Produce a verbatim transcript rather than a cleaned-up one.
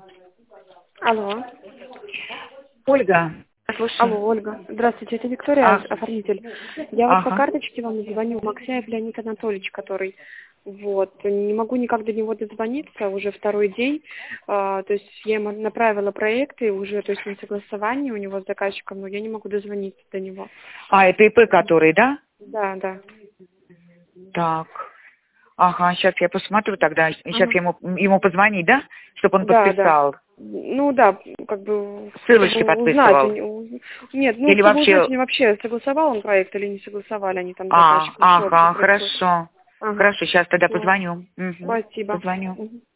Алло. Ольга, слушаю. Алло, Ольга. Здравствуйте, это Виктория, А, оформитель. Я вот по ага. карточке вам звоню, Максяев Леонид Анатольевич, который... Вот, не могу никак до него дозвониться уже второй день. А, то есть я ему направила проекты уже, то есть на согласование у него с заказчиком, но я не могу дозвониться до него. А, это ИП который, да? Да, да. Так. Ага, сейчас я посмотрю тогда. Сейчас Ага. ему, ему позвонить, да? Чтобы он Да, да. подписал. Ну да, как бы, Ссылочки чтобы узнать у подписывал. него. Нет, ну Или чтобы узнать вообще... у него вообще, согласовал он проект или не согласовали они там с А, заказчиком, что вообще ага, происходит. хорошо. Ага. Хорошо, сейчас тогда Вот. позвоню. Мгм. Спасибо. Позвоню. Мгм.